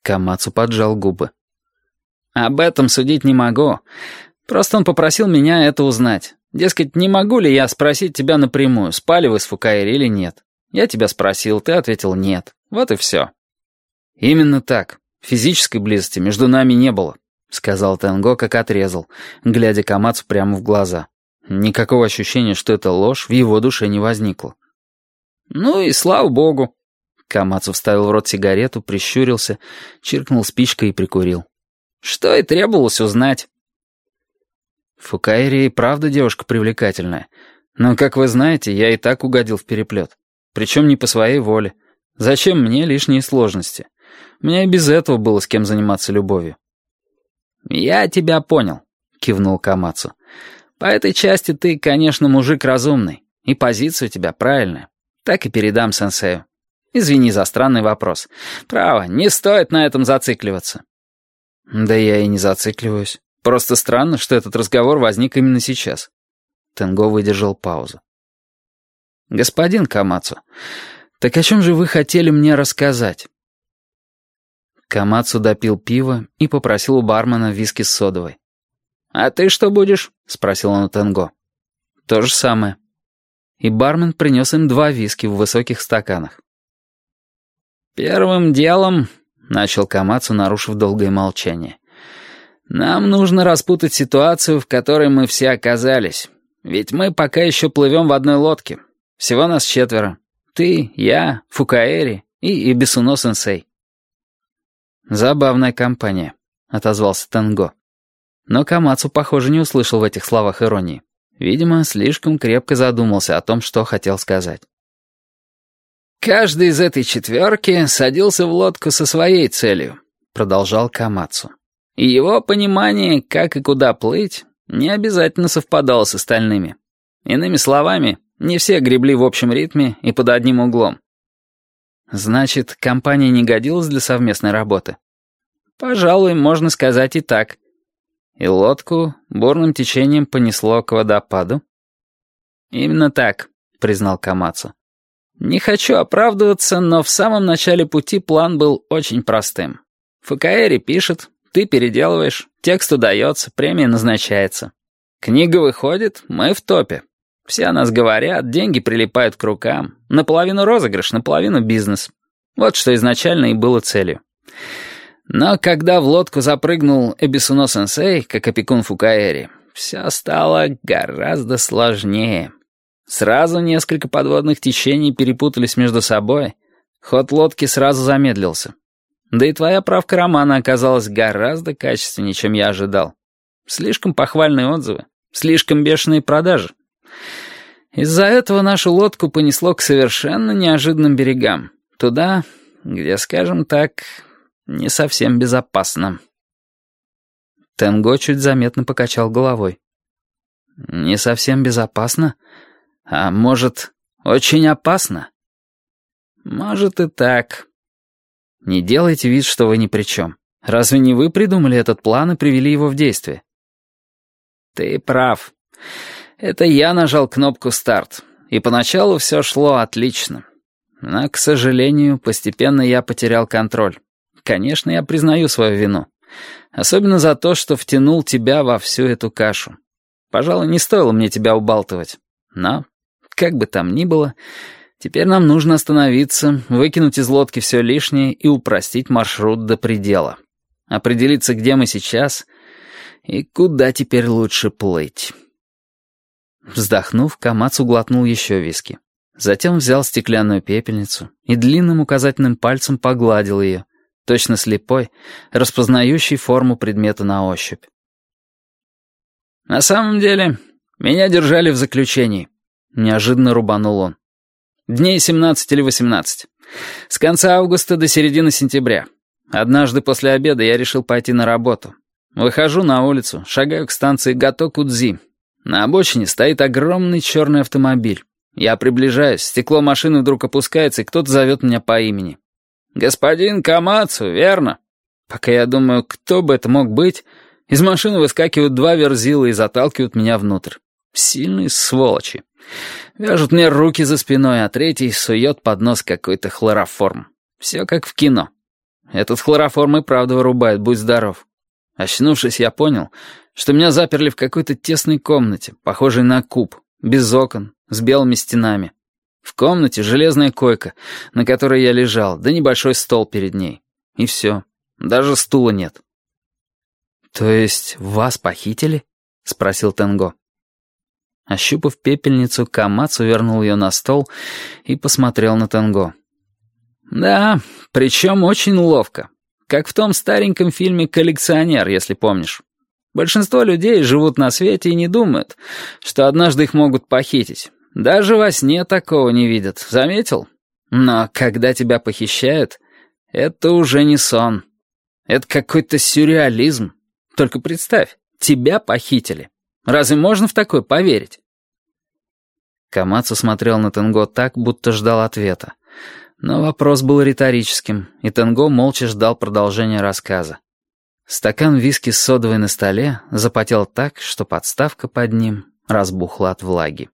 Камацу поджал губы. «Об этом судить не могу. Просто он попросил меня это узнать. Дескать, не могу ли я спросить тебя напрямую, спали вы с Фукаэри или нет? Я тебя спросил, ты ответил нет. Вот и все». «Именно так. Физической близости между нами не было», — сказал Тенго, как отрезал, глядя Камацу прямо в глаза. Никакого ощущения, что это ложь, в его душе не возникло. «Ну и слава богу». Камацу вставил в рот сигарету, прищурился, чиркнул спичкой и прикурил. «Что и требовалось узнать». Фукаэри и правда девушка привлекательная. Но, как вы знаете, я и так угодил в переплет. Причем не по своей воле. Зачем мне лишние сложности? У меня и без этого было с кем заниматься любовью. «Я тебя понял», — кивнул Камацу. «По этой части ты, конечно, мужик разумный, и позиция у тебя правильная. Так и передам сенсею. Извини за странный вопрос. Право, не стоит на этом зацикливаться». «Да я и не зацикливаюсь. Просто странно, что этот разговор возник именно сейчас». Тенго выдержал паузу. «Господин Камацу, так о чем же вы хотели мне рассказать?» Камацу допил пиво и попросил у бармена виски с содовой. «А ты что будешь?» — спросил он у Тенго. «То же самое». И бармен принес им 2 виски в высоких стаканах. «Первым делом», — начал Камацу, нарушив долгое молчание, «нам нужно распутать ситуацию, в которой мы все оказались. Ведь мы пока еще плывем в одной лодке. Всего нас 4. Ты, я, Фукаэри и Ибисуно-сенсей». «Забавная компания», — отозвался Тенго. Но Камацу, похоже, не услышал в этих словах иронии. Видимо, слишком крепко задумался о том, что хотел сказать. «Каждый из этой 4 садился в лодку со своей целью», — продолжал Камацу. «И его понимание, как и куда плыть, не обязательно совпадало с остальными. Иными словами, не все гребли в общем ритме и под одним углом». «Значит, компания не годилась для совместной работы?» «Пожалуй, можно сказать и так». «И лодку бурным течением понесло к водопаду?» «Именно так», — признал Камацу. «Не хочу оправдываться, но в самом начале пути план был очень простым. Фукаэри пишет, ты переделываешь, текст удается, премия назначается. Книга выходит, мы в топе. Все о нас говорят, деньги прилипают к рукам. Наполовину розыгрыш, наполовину бизнес. Вот что изначально и было целью. Но когда в лодку запрыгнул Эбисуно-сенсей, как опекун Фукаэри, все стало гораздо сложнее. Сразу несколько подводных течений перепутались между собой. Ход лодки сразу замедлился. Да и твоя правка романа оказалась гораздо качественнее, чем я ожидал. Слишком похвальные отзывы, слишком бешеные продажи. Из-за этого нашу лодку понесло к совершенно неожиданным берегам. Туда, где, скажем так, не совсем безопасно. Тенго чуть заметно покачал головой. «Не совсем безопасно? А может, очень опасно?» «Может и так». «Не делайте вид, что вы ни при чем. Разве не вы придумали этот план и привели его в действие?» «Ты прав. Это я нажал кнопку «Старт», и поначалу все шло отлично. Но, к сожалению, постепенно я потерял контроль. Конечно, я признаю свою вину. Особенно за то, что втянул тебя во всю эту кашу. Пожалуй, не стоило мне тебя убалтывать. Но, как бы там ни было, теперь нам нужно остановиться, выкинуть из лодки все лишнее и упростить маршрут до предела. Определиться, где мы сейчас и куда теперь лучше плыть». Вздохнув, Камацу глотнул еще виски. Затем взял стеклянную пепельницу и длинным указательным пальцем погладил ее, точно слепой, распознающий форму предмета на ощупь. «На самом деле, меня держали в заключении», — неожиданно рубанул он. «Дней 17 или 18. С конца августа до середины сентября. Однажды после обеда я решил пойти на работу. Выхожу на улицу, шагаю к станции Гато-Кудзи. На обочине стоит огромный черный автомобиль. Я приближаюсь, стекло машины вдруг опускается, и кто-то зовет меня по имени. «Господин Камацу, верно?» Пока я думаю, кто бы это мог быть, из машины выскакивают 2 верзила и заталкивают меня внутрь. Сильные сволочи. Вяжут мне руки за спиной, а третий сует под нос какой-то хлороформ. Все как в кино. Этот хлороформ и правда вырубает, будь здоров. Очнувшись, я понял, что меня заперли в какой-то тесной комнате, похожей на куб, без окон, с белыми стенами. В комнате железная койка, на которой я лежал, да небольшой стол перед ней. И все. Даже стула нет. «То есть вас похитили?» — спросил Тенго. Ощупав пепельницу, Камацу вернул ее на стол и посмотрел на Тенго. «Да, причем очень ловко. Как в том стареньком фильме «Коллекционер», если помнишь. Большинство людей живут на свете и не думают, что однажды их могут похитить. Даже во сне такого не видят, заметил? Но когда тебя похищают, это уже не сон. Это какой-то сюрреализм. Только представь, тебя похитили. Разве можно в такое поверить?» Камацу смотрел на Тенго так, будто ждал ответа. Но вопрос был риторическим, и Тенго молча ждал продолжения рассказа. Стакан виски с содовой на столе запотел так, что подставка под ним разбухла от влаги.